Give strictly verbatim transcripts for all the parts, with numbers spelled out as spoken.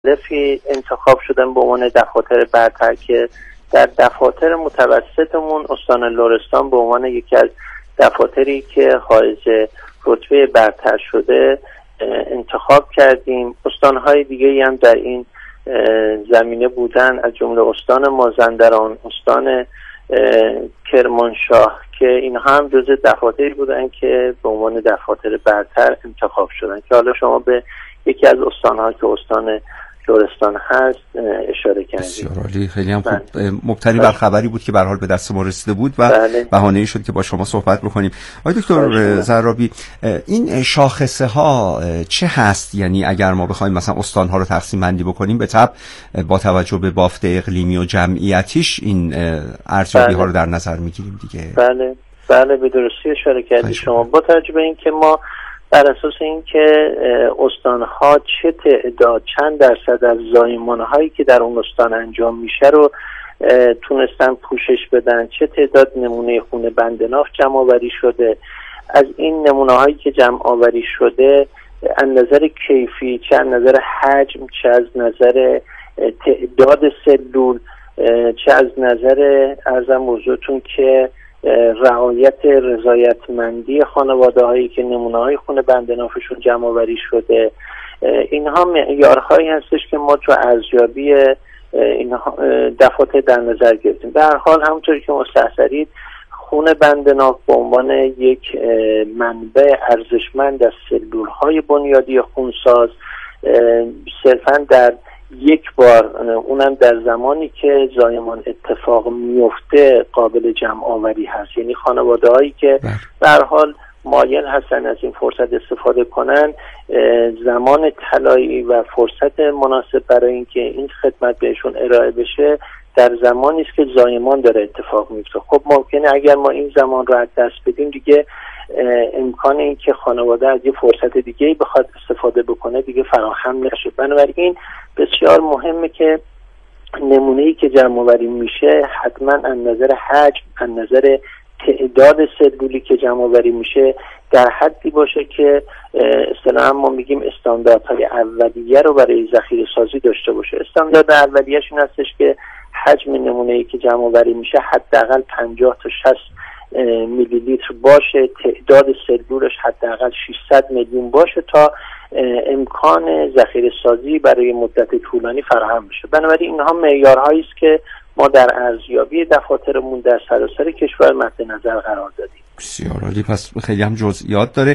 مختلفی انتخاب شدن به عنوان دفاتر برتر که در دفاتر متوسطمون استان لرستان به عنوان یکی از دفاتری که حائز رتبه برتر شده انتخاب کردیم. استانهای دیگه هم در این زمینه بودن، از جمله استان مازندران، استان کرمانشاه که اینها هم جزء دفاتری بودن که به عنوان دفاتر برتر انتخاب شدن که حالا شما به یکی از استان‌ها که استان لرستان هست اشاره کردید. بسیار عالی، خیلی هم خوب. مبتنی بر خبری بود که به هر حال به دست ما رسیده بود و بهانه‌ای شد که با شما صحبت بکنیم. آقای دکتر زرابی، این شاخصه ها چه هست؟ یعنی اگر ما بخوایم مثلا استان ها رو تقسیم بندی بکنیم، به طبع با توجه به بافت اقلیمی و جمعیتیش این ارزیابی ها رو در نظر میگیریم دیگه. بله بله، به درستی اشاره کردید شما. با توجه به اینکه ما بر اساس اینکه استان‌ها چه تعداد چند درصد از زایمان‌هایی که در اون استان انجام میشه رو تونستن پوشش بدن، چه تعداد نمونه خون بندناف جمع آوری شده، از این نمونه‌هایی که جمع آوری شده از نظر کیفی، چه از نظر حجم، چه از نظر تعداد سلول، چه از نظر ارزم حضورتون که رعایت رضایتمندی خانواده هایی که نمونه های خون بندنافشون جمع آوری شده، اینها معیارهایی هستش که ما تو ارزیابی اینها دفاتر در نظر گرفتیم. به هر حال همونطوری که مستحضرید، خون بندناف به عنوان یک منبع ارزشمند از سلول های بنیادی خونساز صرفاً در یک بار، اونم در زمانی که زایمان اتفاق میفته، قابل جمع آوری هست. یعنی خانواده هایی که به هر حال مایل هستن از این فرصت استفاده کنن، زمان طلایی و فرصت مناسب برای اینکه این خدمت بهشون ارائه بشه در زمانی است که زایمان داره اتفاق میفته. خب ممکنه اگر ما این زمان رو از دست بدیم، دیگه امکان این که خانواده از یه فرصت دیگه بخواد استفاده بکنه دیگه فراهم نشه. بنابراین بسیار مهمه که نمونه‌ای که جمع آوری میشه حتما از نظر حجم، از نظر تعداد سلولی که جمع آوری میشه در حدی باشه که اصطلاحاً ما میگیم استانداردهای اولیه رو برای ذخیره سازی داشته باشه. استاندارد اولیه‌اش این هستش که حجم نمونه‌ای که جمع آوری میشه حداقل پنجاه تا شصت میلی لیتر باشه، تعداد سلولش حداقل ششصد میلیون باشه تا امکان ذخیره سازی برای مدت طولانی فراهم بشه. بنابراین اینها معیارهایی است که ما در ارزیابی دفاترمون در سراسر کشور مد نظر قرار دادیم. بسیار عالی، پس خیلی هم جزئیات داره.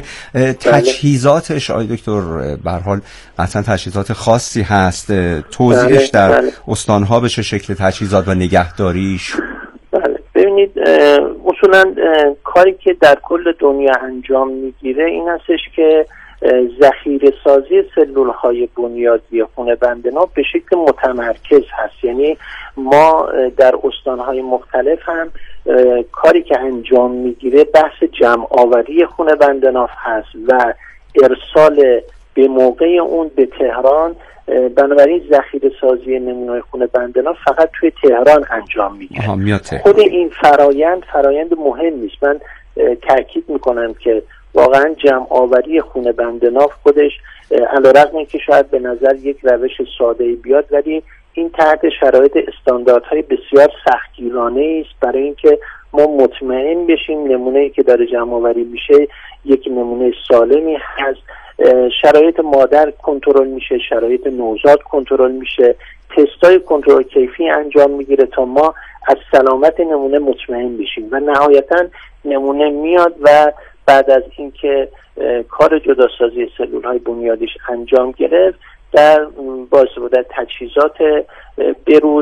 تجهیزاتش آقای دکتر به هر حال اصلا تجهیزات خاصی هست، توضیحش در بله. استان‌ها به چه شکل تجهیزات و نگهداریش؟ بله ببینید، اصولا کاری که در کل دنیا انجام میگیره این هستش که ذخیره سازی سلول های بنیادی خون بندناف به شکل متمرکز هست. یعنی ما در استانهای مختلف هم کاری که انجام میگیره بحث جمع آوری خون بندناف هست و ارسال به موقع اون به تهران. بنابراین ذخیره سازی نمونه‌های خون بندناف فقط توی تهران انجام میگیره. خود این فرایند فرایند مهم نیست. من تاکید میکنم که واقعا جمع آوری خون بندناف خودش علیرغم اینکه شاید به نظر یک روش ساده‌ای بیاد، ولی این تحت شرایط استانداردهای بسیار سختگیرانه است برای اینکه ما مطمئن بشیم نمونه‌ای که داره جمع آوری میشه یک نمونه سالمی هست. شرایط مادر کنترل میشه، شرایط نوزاد کنترل میشه، تستای کنترل کیفی انجام میگیره تا ما از سلامت نمونه مطمئن بشیم و نهایتا نمونه میاد و بعد از اینکه کار جداسازی سلول های بنیادیش انجام گرفت در با استفاده تجهیزات بروز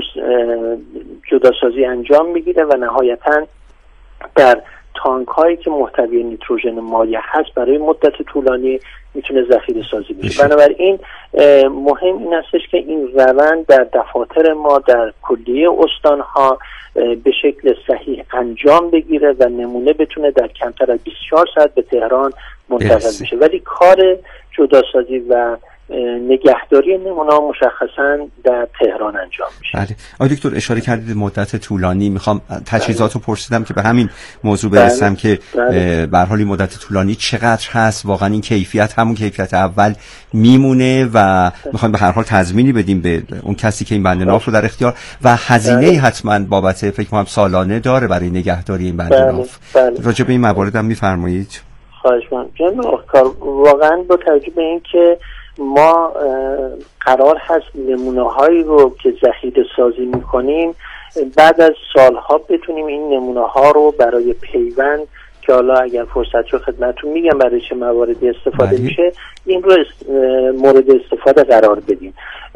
جداسازی انجام میگیره و نهایتا در تانک هایی که محتوی نیتروژن مایع هست برای مدت طولانی میتونه ذخیره سازی بشه. بنابراین مهم این هستش که این روند در دفاتر ما در کلیه استانها به شکل صحیح انجام بگیره و نمونه بتونه در کمتر از بیست و چهار ساعت به تهران منتقل بشه. ولی کار جداسازی و نگهداری نمونه مشخصا در تهران انجام میشه. بله. آقای دکتر اشاره کردید مدت طولانی، میخوام تجهیزاتو پرسیدم که به همین موضوع برسم. بله. که بله. به هر حال مدت طولانی چقدر هست؟ واقعا این کیفیت همون کیفیت اول میمونه و میخوایم به هر حال تضمینی بدیم به اون کسی که این بند ناف رو در اختیار و هزینه بله. حتما بابت فکر کنم سالانه داره برای نگهداری این بند بله. ناف. بله. راجع به این موارد هم میفرمایید؟ خواهش می‌کنم. جناب واقعا با توجه به این که ما قرار هست نمونه‌هایی رو که ذخیره سازی می‌کنیم بعد از سالها بتونیم این نمونه‌ها رو برای پیوند که حالا اگر فرصت شد خدمتتون میگم برای چه مواردی استفاده بله. میشه این رو است مورد استفاده قرار بدیم.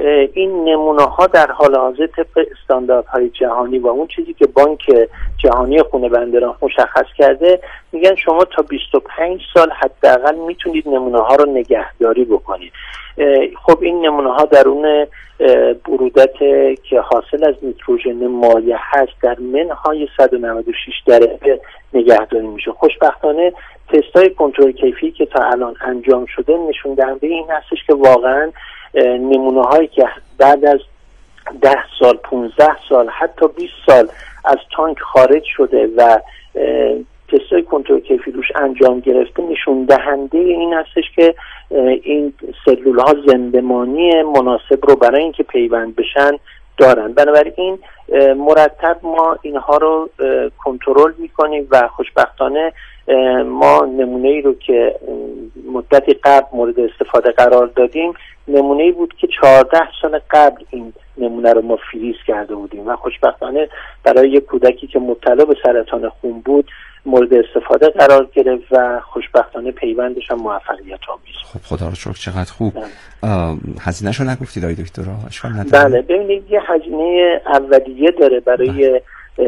این نمونه‌ها در حال حاضر طبق استانداردهای جهانی و اون چیزی که بانک جهانی خون بنده ناف مشخص کرده میگن شما تا بیست و پنج سال حداقل میتونید نمونه‌ها رو نگهداری بکنید. خب این نمونه‌ها درون برودت که حاصل از نیتروژن مایع هست در منهای صد و نود و شش درجه نگهداری میشه. خوشبختانه تست‌های کنترل کیفی که تا الان انجام شده نشون دهنده این هستش که واقعا نمونه‌هایی که بعد از ده سال، پانزده سال، حتی بیست سال از تانک خارج شده و تست‌های کنترل کیفی روش انجام گرفته نشون دهنده این هستش که این سلول‌ها زندمانی مناسب رو برای اینکه پیوند بشن دارن. بنابراین مرتب ما اینها رو کنترل می‌کنیم و خوشبختانه ما نمونه‌ای رو که مدتی قبل مورد استفاده قرار دادیم نمونه‌ای بود که چهارده سال قبل این نمونه رو ما فریز کرده بودیم و خوشبختانه برای یک کودکی که مبتلا به سرطان خون بود مورد استفاده قرار گرفت و خوشبختانه پیوندش هم موفقیت آمیز. خب خدا رو شکر، چقدر خوب. هزینه‌شو نگفتید آقای دکتر؟ اشکال نداره. بله ببینید یه هزینه اولیه داره برای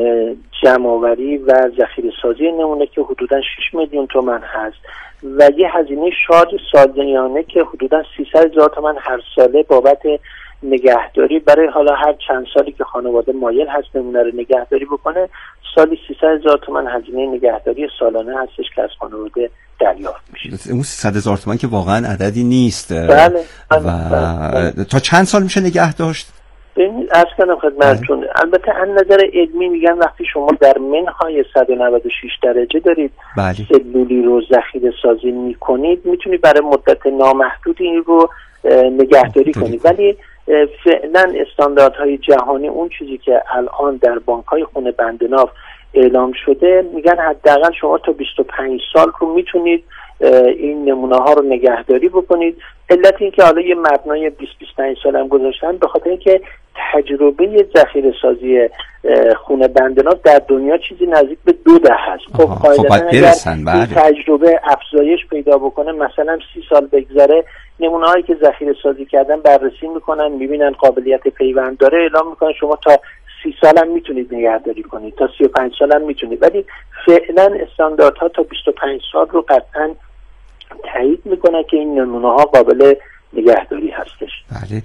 جمع‌آوری و ذخیره سازی نمونه که حدوداً شش میلیون تومان هست و یه هزینه شارژ سالیانه که حدوداً سیصد هزار تومان هر ساله بابت نگهداری برای حالا هر چند سالی که خانواده مایل هست نمونه رو نگهداری بکنه سالی سیصد هزار تومان هزینه نگهداری سالانه هستش که از خانواده دریافت میشه. اون سیصد هزار تومان که واقعا عددی نیست. بله. و بله. تا چند سال میشه نگه داشت؟ ببینید عرض کنم خدمتتون البته از نظر علمی میگن وقتی شما در منهای صد و نود و شش درجه دارید بله. سلولی رو ذخیره سازی میکنید میتونید برای مدت نامحدودی این رو نگهداری کنید، ولی فعلا استانداردهای جهانی اون چیزی که الان در بانک‌های خون بنده ناف اعلام شده میگن حداقل شما تا بیست و پنج سال رو میتونید این نمونه ها رو نگهداری بکنید. علت این که حالا یه مبنای بیست بیست و پنج سال هم گذاشتن به خاطر اینکه تجربه ذخیره سازی خون بنده ناف در دنیا چیزی نزدیک به دو دهه هست. خب قاعدتاً اگر این تجربه افزایش پیدا بکنه مثلا سی سال بگذره نمونه هایی که ذخیره سازی کردن بررسی میکنن میبینن قابلیت پیوند داره اعلام میکنن شما تا سی سال هم میتونید نگهداری کنید تا سی و پنج سال هم میتونید، ولی فعلا استانداردها تا بیست و پنج سال رو قطعا تایید میکنه که این نمونه ها قابل نگهداری هستش. بله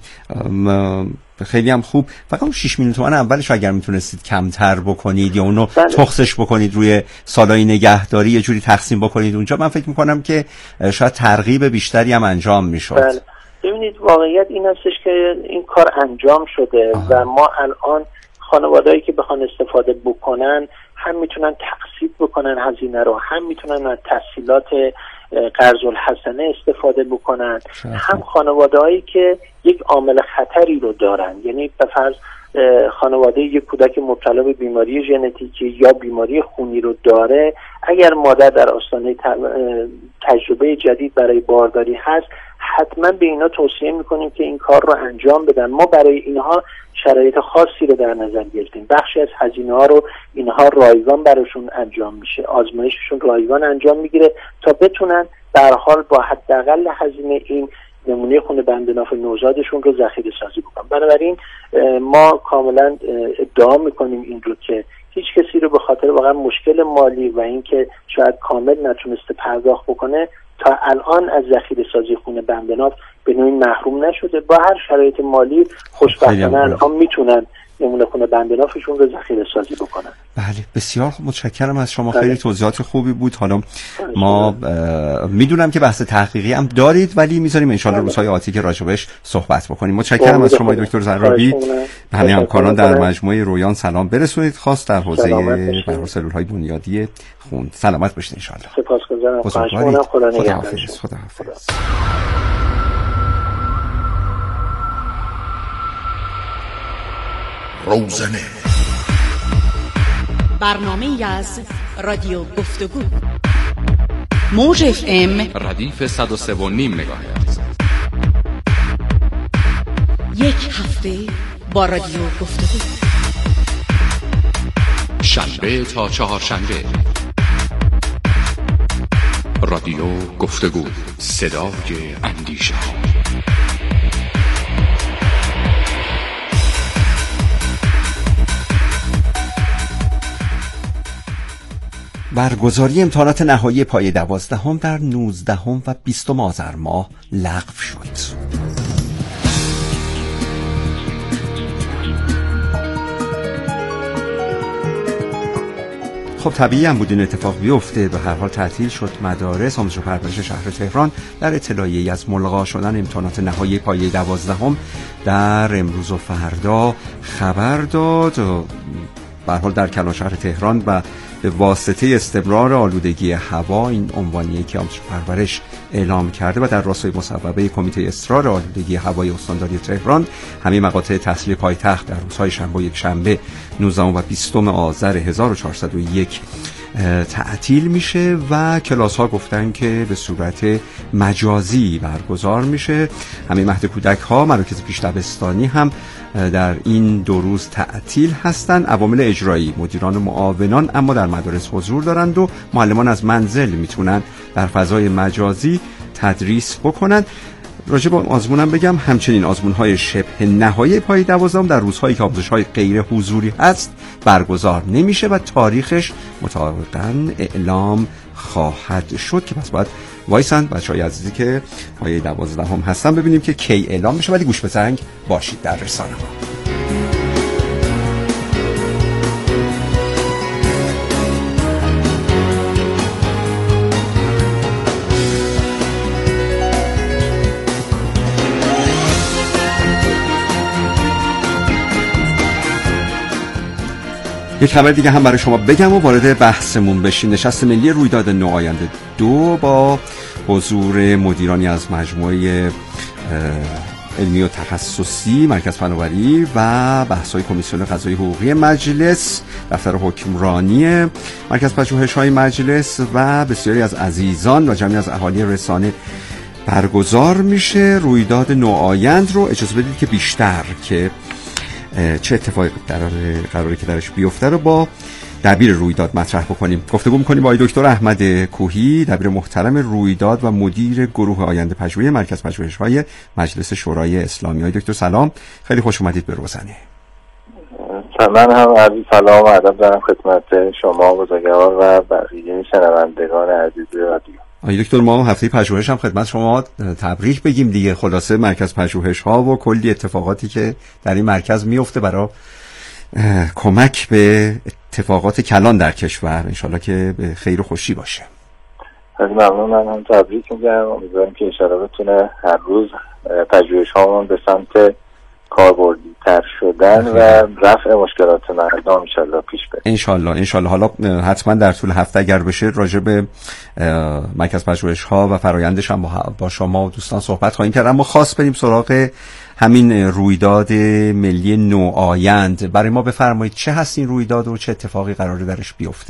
خیلی هم خوب. فقط اون شش میلیون تومان اولش اگر میتونستید کمتر بکنید یا اونو بله. تخصش بکنید روی سالای نگهداری یه جوری تقسیم بکنید اونجا من فکر میکنم که شاید ترغیب بیشتری هم انجام میشد. بله. ببینید واقعیت این هستش که این کار انجام شده آه. و ما الان خانوادهایی که بخوان استفاده بکنن هم میتونن تقسیط بکنن هزینه رو، هم میتونن از تسهیلات قرض الحسنه استفاده بکنن، هم خانوادهایی که یک عامل خطری رو دارن، یعنی به فرض خانواده یک کودک مبتلا به بیماری ژنتیکی یا بیماری خونی رو داره، اگر مادر در آستانه تجربه جدید برای بارداری هست حتما به اینا توصیه میکنیم که این کار رو انجام بدن. ما برای اینها شرایط خاصی رو در نظر گرفتیم، بخشی از هزینه ها رو اینها رایگان براشون انجام میشه، آزمایششون رایگان انجام میگیره تا بتونن در حال با حداقل هزینه این نمونه خون بنده ناف نوزادشون رو ذخیره سازی بکنن. بنابراین ما کاملا ادعا میکنیم این رو که هیچ کسی رو به خاطر واقعا مشکل مالی و اینکه شاید کامل نتونسته پرداخت بکنه تا الان از ذخیره سازی خون بنده ناف به نوعی محروم نشده. با هر شرایط مالی خوشبختانه الان میتونن نمونه خونه بند نافشون رو ذخیره سازی بکنن. بله بسیار متشکرم از شما. بله. خیلی توضیحات خوبی بود. حالا ما میدونم که بحث تحقیقی هم دارید ولی میذاریم ان شاءالله روزهای آتی که راجبش صحبت بکنیم. متشکرم از شما دکتر زرابی. به همه همکاران در مجموعه رویان سلام برسونید، خاص در حوزه برای سلول‌های بنیادی خون. سلامت باشید ان شاءالله. سپاسگزارم. خواهش می‌کنم. خدا نگهدار. خدا حافظ. روزنه برنامه‌ای از رادیو گفتگو موج اف ام ردیف صد و سه و نیم مگاهرتز. یک هفته با رادیو گفتگو، شنبه تا چهارشنبه. رادیو گفتگو، صدای اندیشه. برگزاری امتحانات نهایی پایه دوازدهم در نوزدهم و بیستم آذر ماه لغو شد. خب طبیعی هم بود این اتفاق بیفته. به هر حال تعطیل شد. مدارس آموزش و پرورش شهر تهران در اطلاعیه‌ای از ملغا شدن امتحانات نهایی پایه دوازدهم در امروز و فردا خبر داد. به هر حال در کلانشهر تهران و به واسطه استمرار آلودگی هوا، این عنوانیه که آموزش پرورش اعلام کرده و در راستای مصوبه کمیته اصرار آلودگی هوای استانداری تهران، همه مقاطع تحصیلی پایتخت در روزهای شنبه و یک شنبه نوزدهم و بیستم آذر هزار و چهارصد و یک تعطیل میشه و کلاس ها گفتن که به صورت مجازی برگزار میشه. همه مهد کودک ها، مراکز پیش دبستانی هم در این دو روز تعطیل هستند. عوامل اجرایی، مدیران و معاونان اما در مدارس حضور دارند و معلمان از منزل میتونن در فضای مجازی تدریس بکنن. راجع به آزمون هم بگم، همچنین آزمون‌های شبه نهایی پایه دوازدهم در روزهایی که آموزش‌های غیر حضوری هست برگزار نمیشه و تاریخش مطابقاً اعلام خواهد شد که پس باید وایسند بچه‌های عزیزی که پایه دوازدهم هستن ببینیم که کی اعلام میشه. ولی گوش به زنگ باشید در رسانه ما. یک خبر دیگه هم برای شما بگم و وارد بحثمون بشیم. نشست ملی رویداد نوآینده دو با حضور مدیرانی از مجموعه علمی و تخصصی، مرکز فناوری و بحث‌های کمیسیون قضایی حقوقی مجلس، دفتر حکمرانی مرکز پژوهش‌های مجلس و بسیاری از عزیزان و جمعی از اهالی رسانه برگزار میشه. رویداد نوآیند رو اجازه بدید که بیشتر که چه اتفاقی قراره قراره که درش بیفته رو با دبیر رویداد مطرح بکنیم. گفتگو می‌کنیم با دکتر احمد کوهی، دبیر محترم رویداد و مدیر گروه آینده پژوهی مرکز پژوهش‌های مجلس شورای اسلامی. آقای دکتر سلام، خیلی خوش اومدید به روزنه. من هم عرض سلام و ادب دارم خدمت شما بزرگوار و بقیه شنوندگان عزیز رادیو. آقای دکتر، ما هفته پژوهش هم خدمت شما تبریک بگیم دیگه. خلاصه مرکز پژوهش ها و کلی اتفاقاتی که در این مرکز میفته برای کمک به اتفاقات کلان در کشور، انشالله که به خیر و خوشی باشه. خیلی ممنون. من هم تبریک میگم. امیدوارم که انشالله بتونه هر روز پژوهش هامون به سمت کاربردی تر شدن و رفع مشکلات مردم انشالله پیش بره. انشالله انشالله. حالا حتما در طول هفته اگر بشه راجع به مرکز پژوهش ها و فرایندش هم با شما و دوستان صحبت خواهیم کرد، اما خاص بریم سراغ همین رویداد ملی نوآیند. برای ما بفرمایید چه هست این رویداد و چه اتفاقی قراره درش بیفته؟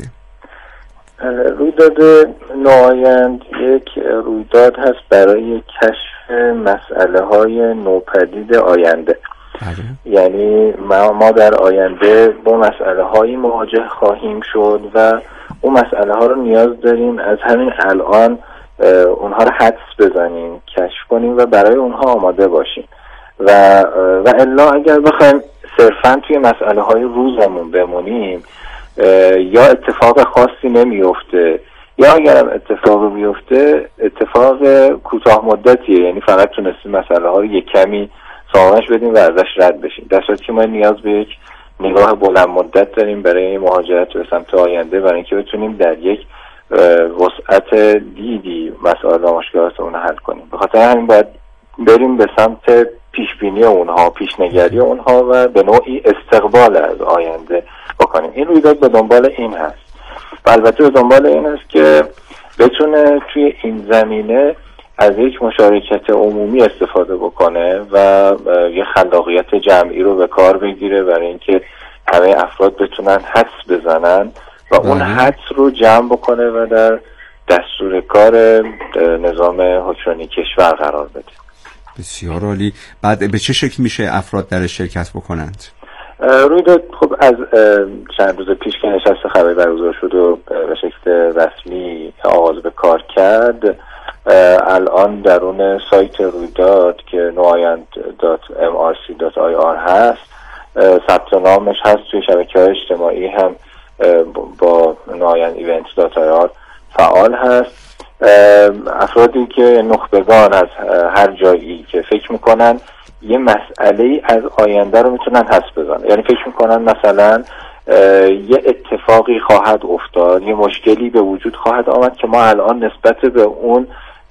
رویداد نوآیند یک رویداد هست برای کشف مسئله های نوپدید آینده. بله. یعنی ما, ما در آینده با مسئله هایی مواجه خواهیم شد و اون مسئله ها رو نیاز داریم از همین الان اونها رو حدس بزنیم، کشف کنیم و برای اونها آماده باشیم و و الا اگر بخوایم صرفا توی مسئله های روزمون بمونیم یا اتفاق خاصی نمیفته یا اگر اتفاق بیفته اتفاق کوتاه مدتیه، یعنی فقط تونستیم مسئله ها رو یک کمی سامانش بدیم و ازش رد بشیم، در صورتی که ما نیاز به یک نگاه بلند مدت داریم برای مهاجرت به سمت آینده، برای اینکه بتونیم در یک وسعت دیدی مسائل و مشکلات اونها حل کنیم. به خاطر همین باید بریم به سمت پیشبینی اونها، پیشنگری اونها و به نوعی استقبال از آینده بکنیم. این رویداد به دنبال این هست و البته به دنبال این هست که بتونه توی این زمینه از یک مشارکت عمومی استفاده بکنه و یه خلاقیت جمعی رو به کار بگیره برای اینکه همه افراد بتونن حدس بزنن و اون حدس رو جمع بکنه و در دستور کار نظام حکمرانی کشور قرار بده. بسیار عالی. بعد به چه شکل میشه افراد در شرکت بکنند؟ رویداد خب از چند روز پیش که نشست خبری برگزار شد و به شکل رسمی آغاز به کار کرد، الان درون سایت رویداد که نوآیند دات ام آر سی دات آی آر هست ثبت نامش هست. توی شبکه‌های اجتماعی هم با نوآیند ایونت دات آی آر فعال هست. افرادی که نخبگان از هر جایی که فکر میکنن یه مسئله از آینده رو میتونن حدس بزنن، یعنی فکر میکنن مثلا یه اتفاقی خواهد افتاد، یه مشکلی به وجود خواهد آمد که ما الان نسبت به اون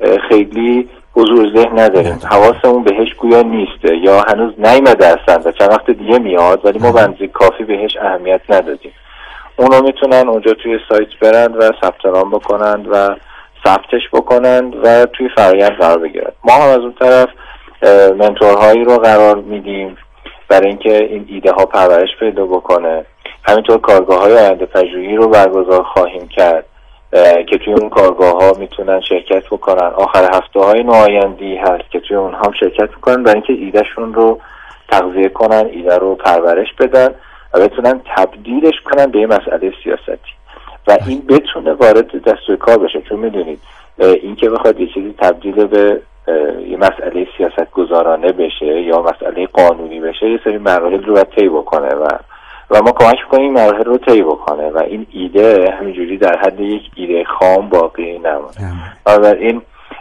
خیلی حضور ذهن نداریم، حواسمون بهش گویا نیسته یا هنوز نیامده اصلا و چند وقت دیگه میاد ولی ما بنزی کافی بهش اهمیت ندادیم. اونو میتونن اونجا توی سایت برند و ثبت نام بکنند و ثبتش بکنند و توی فرآیند قرار بگیرند. ما هم از اون طرف منتورهایی رو قرار میدیم برای اینکه این ایده ها پرورش پیدا بکنه. همینطور کارگاه های آینده پژوهی رو برگزار خواهیم کرد که توی اون کارگاه ها میتونن شرکت بکنن. آخر هفته های نوآیندی هست که توی اون هم شرکت بکنن برای اینکه ایده شون رو تغذیه کنن، ایده رو پرورش بدن و بتونن تبدیلش کنن به یه مسئله سیاستی و این بتونه وارد دستور کار بشه. چون میدونید این که بخواد یه چیزی تبدیل به یه مسئله سیاست گذارانه بشه یا مسئله قانونی بشه یه سری مراحل رو باید طی بکنه و و ما کمک می‌کنیم مراحل رو طی بکنه و این ایده همینجوری در حد یک ایده خام باقی نمونه. و این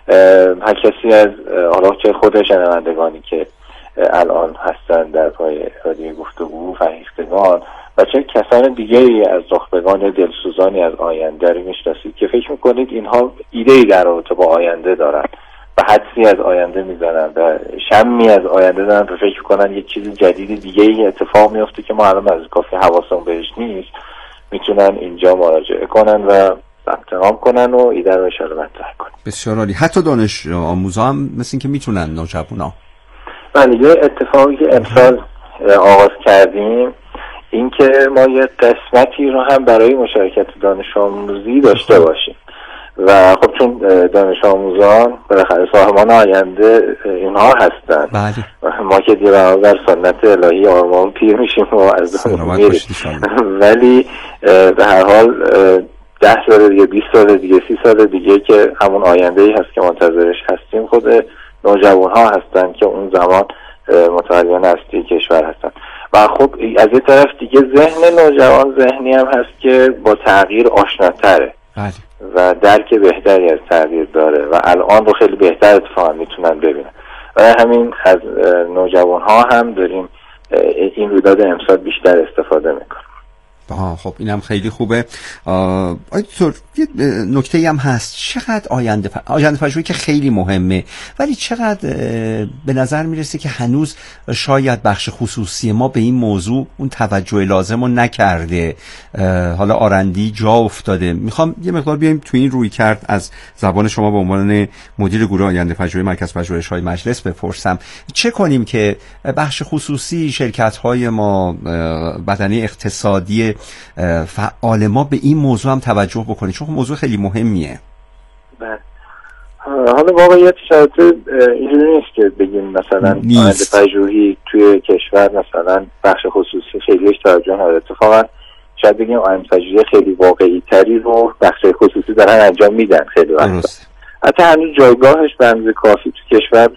هر کسی از حالا چه خود شنوندگانی که الان هستن در پای رادیو گفتگو، فرهیختگان و چه کسان دیگری از نخبگان یا دلسوزانی از آینده رو میشناسید که فکر میکنید اینها ایده‌ای در رابطه با آینده دارن و حدسی از آینده میزنن و شمی از آینده دارن و فکر کنن یک چیز جدید دیگه ای اتفاق میفته که ما الان از کافی حواسمون بهش نیست، میتونن اینجا مراجعه کنن و ثبت نام کنن و ایده رو اشاره مطرح کنن. بسیار عالی. حتی دانش آموزا هم مثل این که میتونن، نوجوانا. بله، یه اتفاقی که امسال آغاز کردیم این که ما یه قسمتی رو هم برای مشارکت دانش آموزی داشته باشیم و خب چون دانش آموزان بالاخره صاحبان آینده اینها هستن. بله. ما که دیگه بر سنت الهی آرمان پیر میشیم و از دانش میریم ولی به هر حال ده سال دیگه، بیست سال دیگه، سی سال دیگه که همون آینده ای هست که منتظرش هستیم خود نوجوان ها هستن که اون زمان متولیان اصلی کشور هستن و خب از یه طرف دیگه ذهن نوجوان ذهنی هم هست که با تغییر آشناتره و درک بهتری از تغییر داره و الان رو خیلی بهتر اتفاقا میتونن ببینن و همین از نوجوان ها هم داریم این رویداد امسال بیشتر استفاده میکنیم. آه خب اینم خیلی خوبه. آیدکتر یه نکته هم هست، چقدر آینده پ... آینده پژوهی که خیلی مهمه ولی چقدر به نظر میرسه که هنوز شاید بخش خصوصی ما به این موضوع اون توجه لازم رو نکرده، حالا آرندی جا افتاده. میخوام یه مقدار بیایم تو این روی کرد از زبان شما به عنوان مدیر گروه آینده پژوهی مرکز پژوهش‌های مجلس بپرسم چه کنیم که بخش خصوصی، شرکت‌های ما، بدنه اقتصادی فعال ما به این موضوع هم توجه بکنه، چون موضوع خیلی مهمیه. بله. حالا واقعیتش اینجوری نیست که بگیم مثلا آینده پژوهی توی کشور مثلا بخش خصوصی خیلیش توجه نداره. اتفاقا شاید بگیم آینده پژوهی خیلی واقعی تری رو بخش خصوصی دارن انجام میدن خیلی وقتا. حتی هنوز جایگاهش به اندازه کافی تو کشور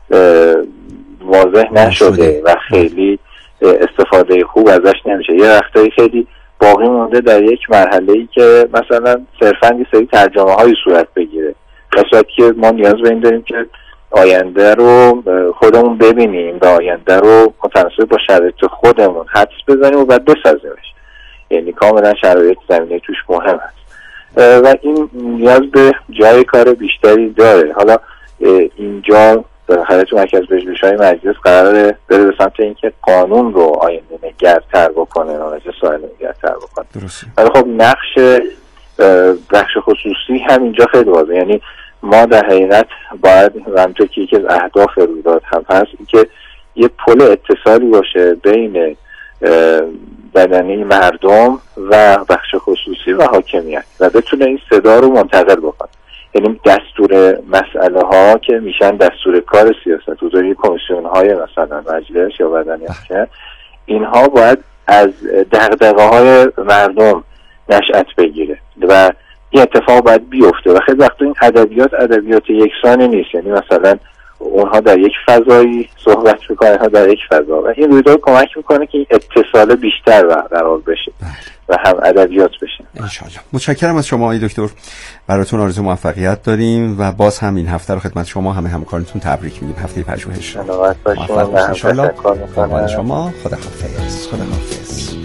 واضح نشده و خیلی استفاده خوب ازش نمیشه. یه وقتایی خیلی باقی مونده در یک مرحله‌ای که مثلا صرفاً یه سری ترجمه های صورت بگیره، در صورتی که ما نیاز به این داریم که آینده رو خودمون ببینیم و آینده رو متناسب با شرایط خودمون حدس بزنیم و بعد بسازیمش. یعنی کاملا شرایط زمینه توش مهم است و این نیاز به جای کار بیشتری داره. حالا اینجا بالاخره تو مرکز پژوهش‌های مجلس قراره بره به سمت اینکه قانون رو آینده نگرتر بکنه، نمایش ساحل نگرتر بکنه. درسته. ولی خب نقش بخش خصوصی هم اینجا خیلی واضحه. یعنی ما در حقیقت باید همونطور که یکی از اهداف رویداد هم هست که یه پل اتصالی باشه بین بدنه مردم و بخش خصوصی و حاکمیت و بتونه این صدا رو منتقل بکنه. یعنی دستور مسئله ها که میشن دستور کار سیاست گذاری کمیسیون های مثلا مجلس یا بدنه که اینها باید از دغدغه های مردم نشأت بگیره و این اتفاق باید بیفته و خیلی وقتا این ادبیات ادبیات یکسانی نیست. یعنی مثلا اونها در یک فضایی صحبت میکنن، اینها در یک فضا و این رویداد کمک میکنه که این اتصال بیشتر برقرار بشه و هم ادبیات بشه. انشالله. متشکرم از شما آقای دکتر، براتون آرزو موفقیت داریم و باز هم این هفته رو خدمت شما همه همکارانتون تبریک میگیم. هفته پژوهش سلامت باشید. انشالله. قربان شما. خداحافظ. خداحافظ.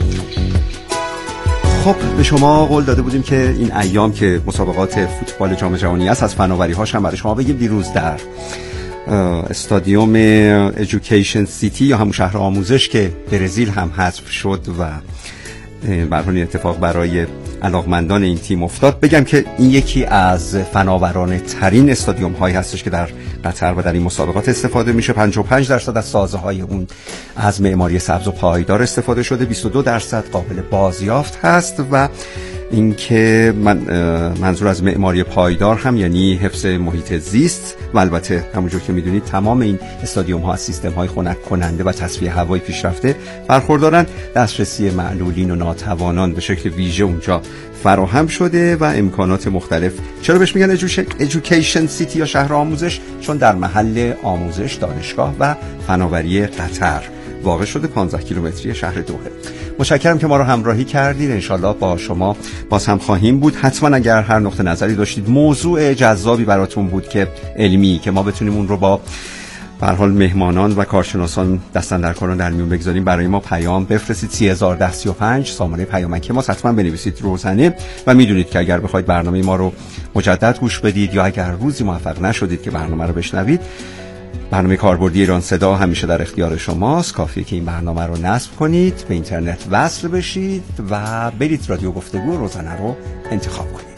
خب به شما قول داده بودیم که این ایام که مسابقات فوتبال جام جهانی است از فناوری‌هاش هم برای شما بگیم. دیروز در استادیوم ایژوکیشن سیتی یا همون شهر آموزش که برزیل هم حذف شد و برای اتفاق برای علاقمندان این تیم افتاد، بگم که این یکی از فناورانه ترین استادیوم هایی هستش که در قطر و در این مسابقات استفاده میشه. پنجاه و پنج درصد از سازه های اون از معماری سبز و پایدار استفاده شده، بیست و دو درصد قابل بازیافت هست و اینکه من منظور از معماری پایدار هم یعنی حفظ محیط زیست و البته همونجور که میدونید تمام این استادیوم ها از سیستم های خنک کننده و تصفیه هوایی پیشرفته برخوردارن. دسترسی معلولین و ناتوانان به شکل ویژه اونجا فراهم شده و امکانات مختلف. چرا بهش میگن ایژوکیشن سیتی یا شهر آموزش؟ چون در محل آموزش، دانشگاه و فناوری قطر واقع شده، پانزده کیلومتری شهر دوحه. متشکرم که ما رو همراهی کردید. انشالله با شما باز هم خواهیم بود. حتما اگر هر نقطه نظری داشتید، موضوع جذابی براتون بود که علمی که ما بتونیم اون رو با به هر حال مهمانان و کارشناسان دستاندرکاران در میون بگذاریم، برای ما پیام بفرستید. سی هزار و ده سی و پنج سامانه پیامکی ما، حتما بنویسید روزانه و میدونید که اگر بخواید برنامه ما رو مجدد گوش بدید یا اگر روزی موفق نشدید که برنامه رو بشنوید، برنامه کاربردی ایران صدا همیشه در اختیار شماست. کافیه که این برنامه رو نصب کنید، به اینترنت وصل بشید و برید رادیو گفتگو روزانه رو انتخاب کنید.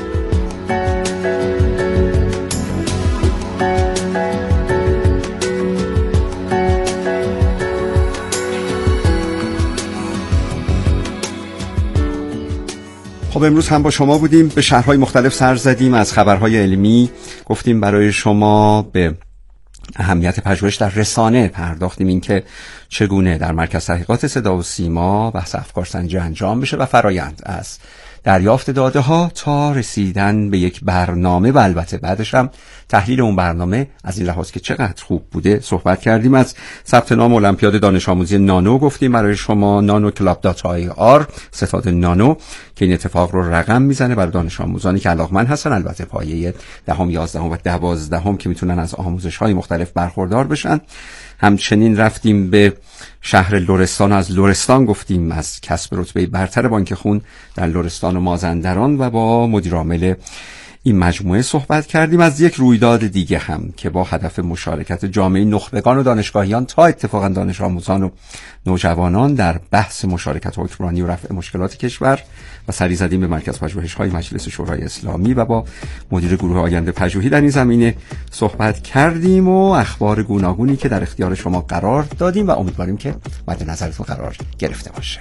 خب امروز هم با شما بودیم، به شهرهای مختلف سر زدیم، از خبرهای علمی گفتیم برای شما، به اهمیت پژوهش در رسانه پرداختیم، این که چگونه در مرکز تحقیقات صدا و سیما بحث افکارسنجی انجام بشه و فرایند از دریافت داده ها تا رسیدن به یک برنامه و البته بعدش هم تحلیل اون برنامه از این لحاظ که چقدر خوب بوده صحبت کردیم. از ثبت نام المپیاد دانش آموزی نانو گفتیم برای شما، نانو کلاب دات آی آر، ستاد نانو که این اتفاق رو رقم میزنه برای دانش آموزانی که علاقمند هستن، البته پایه دهم، یازدهم و دوازدهم که میتونن از آموزش های مختلف برخوردار بشن. همچنین رفتیم به شهر لرستان، از لرستان گفتیم، از کسب رتبه برتر بانک خون در لرستان و مازندران و با مدیر عامل این مجموعه صحبت کردیم. از یک رویداد دیگه هم که با هدف مشارکت جامعه نخبگان و دانشگاهیان تا اتفاقا دانش آموزان و نوجوانان در بحث مشارکت حکمرانی و رفع مشکلات کشور و سری زدیم به مرکز پژوهش‌های مجلس شورای اسلامی و با مدیر گروه آینده پژوهی در این زمینه صحبت کردیم و اخبار گوناگونی که در اختیار شما قرار دادیم و امیدواریم که مد نظرتون قرار گرفته باشه.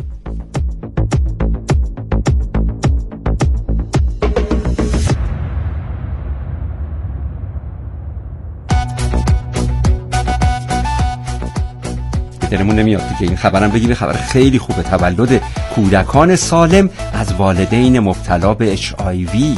دلمون نمیاد دیگه این خبرم بگیم، خبر خیلی خوبه. تولد کودکان سالم از والدین مبتلا به اچ آی وی.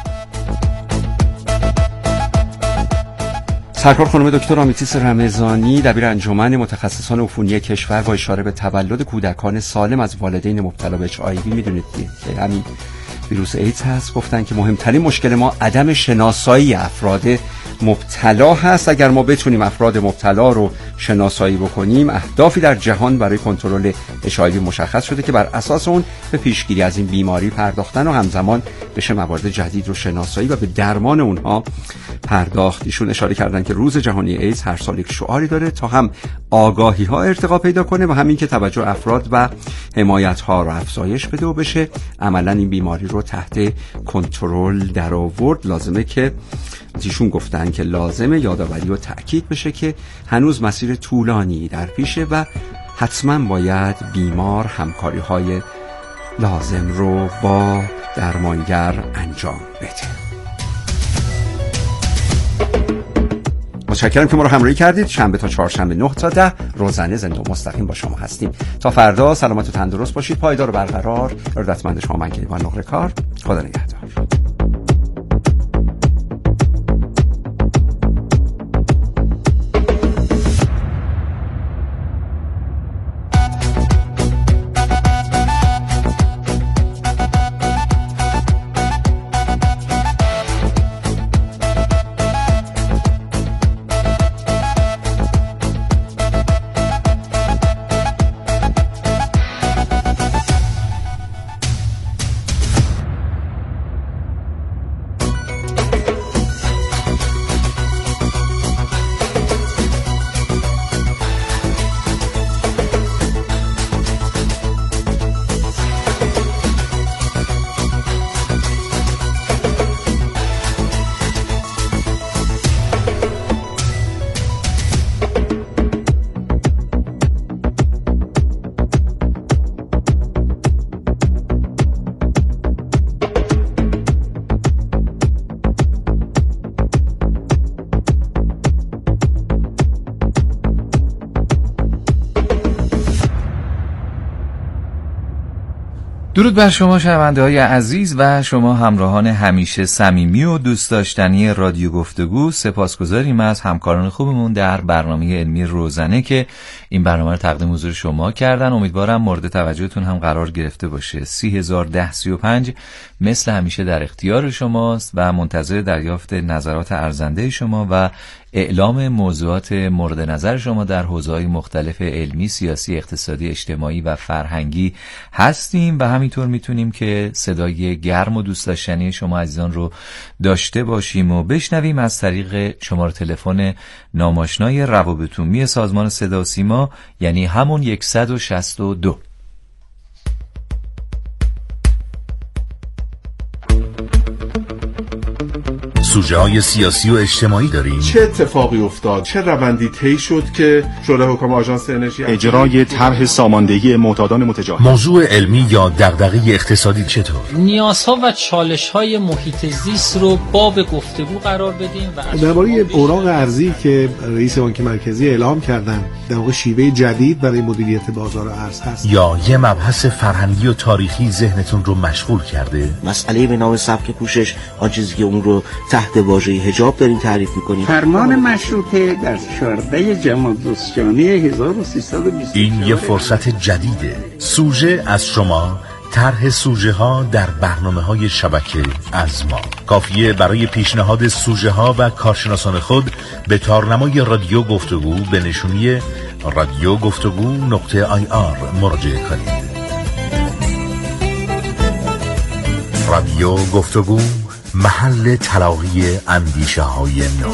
سرکار خانم دکتر آمیتیس رمضانی، دبیر انجمن متخصصان عفونی کشور، با اشاره به تولد کودکان سالم از والدین مبتلا به اچ آی وی، میدونید که همین ویروس ایدز هست، گفتن که مهمترین مشکل ما عدم شناسایی افراد مبتلا هست. اگر ما بتونیم افراد مبتلا رو شناسایی بکنیم، اهدافی در جهان برای کنترل اچ آی وی مشخص شده که بر اساس اون به پیشگیری از این بیماری پرداختن و همزمان بشه موارد جدید رو شناسایی و به درمان اونها پرداخت. ایشون اشاره کردن که روز جهانی ایدز هر سال یک شعاری داره تا هم آگاهی ها ارتقا پیدا کنه و همین که توجه افراد و حمایت ها رو افزایش بده و بشه عملا این بیماری رو تحت کنترل در آورد. لازمه که ایشون گفتن که لازمه یادآوری و تأکید بشه که هنوز مسیر طولانی در پیشه و حتما باید بیمار همکاری های لازم رو با درمانگر انجام بده. متشکرم که ما رو همراهی کردید. شنبه تا چهارشنبه نه تا ده روزانه زنده و مستقیم با شما هستیم. تا فردا سلامت و تندرست باشید. پایدار و برقرار. ارادتمند شما من کیوان نقره کار. خدا نگهدار. درود بر شما شنونده‌های عزیز و شما همراهان همیشه صمیمی و دوست داشتنی رادیو گفتگو. سپاسگزاریم از همکاران خوبمون در برنامه علمی روزانه که این برنامه رو تقدیم حضور شما کردن. امیدوارم مورد توجهتون هم قرار گرفته باشه. سی هزار و ده سی و پنج مثل همیشه در اختیار شماست و منتظر دریافت نظرات ارزنده شما و اعلام موضوعات مورد نظر شما در حوزه‌های مختلف علمی، سیاسی، اقتصادی، اجتماعی و فرهنگی هستیم و همینطور میتونیم که صدای گرم و دوست داشتنی شما عزیزان رو داشته باشیم و بشنویم از طریق شماره تلفن ناماشنای روابط عمومی سازمان صدا و سیما، یعنی همون صد و شصت و دو. سوژه های سیاسی و اجتماعی داریم. چه اتفاقی افتاد؟ چه روندی طی شد که شورای حکام آژانس انرژی اجرای طرح ساماندهی معتادان متجاوز؟ موضوع علمی یا دغدغه اقتصادی چطور؟ نیازها و چالش‌های محیط زیست رو باب گفتگو قرار بدیم و درباره اوراق ارزی که رئیس بانک مرکزی اعلام کردن در واقع شیوه جدید برای مدیریت بازار ارز هست. یا یه مبحث فرهنگی و تاریخی ذهنتون رو مشغول کرده؟ مسئله به نام سبک پوشش، آن چیزی که اون رو تحت واژه حجاب داریم تعریف می‌کنیم. فرمان مشروطه در چهاردهم جمادی هزار و سیصد و بیست. این یه فرصت جدیده. سوژه از شما، طرح سوژه ها در برنامه های شبکه از ما. کافیه برای پیشنهاد سوژه ها و کارشناسان خود به تارنمای رادیو گفتگو به نشونی رادیو گفتگو نقطه آی آر مراجعه کنید. رادیو گفتگو، محل تلاقی اندیشه های نو.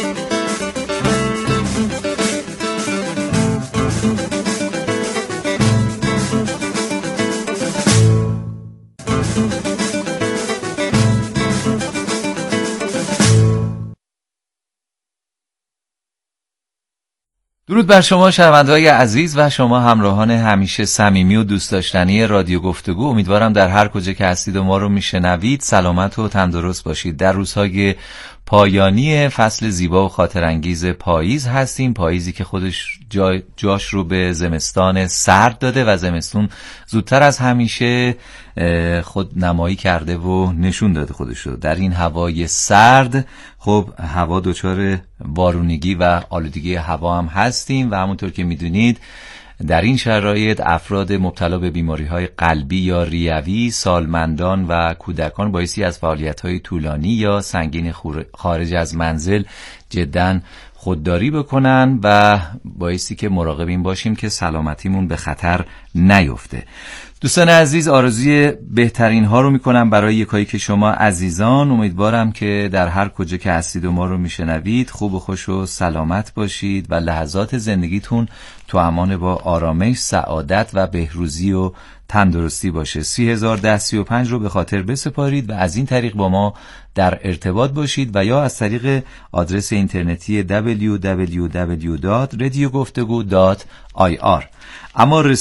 درود بر شما شنونده‌های عزیز و شما همراهان همیشه صمیمی و دوست داشتنی رادیو گفتگو. امیدوارم در هر کجا که هستید و ما رو میشنوید سلامت و تندرست باشید. در روزهای پایانی فصل زیبا و خاطرانگیز پاییز هستیم. پاییزی که خودش جا جاش رو به زمستان سرد داده و زمستون زودتر از همیشه خود نمایی کرده و نشون داده خودش رو. در این هوای سرد خب هوا دچار بارونگی و آلودگی هوا هم هستیم و همونطور که میدونید در این شرایط افراد مبتلا به بیماری‌های قلبی یا ریوی، سالمندان و کودکان بایستی از فعالیت‌های طولانی یا سنگین خارج از منزل جداً خودداری بکنن و بایستی که مراقب این باشیم که سلامتیمون به خطر نیفته. دوستان عزیز، آرزوی بهترین ها رو میکنم برای یکایی که شما عزیزان. امیدوارم که در هر کجا که هستید و ما رو میشنوید خوب و خوش و سلامت باشید و لحظات زندگیتون تو امان با آرامش، سعادت و بهروزی و تندرستی باشه. سی هزار ده سی و پنج رو به خاطر بسپارید و از این طریق با ما در ارتباط باشید و یا از طریق آدرس اینترنتی دبلیو دبلیو دبلیو دات رادیو گفتگو دات آی آر. اما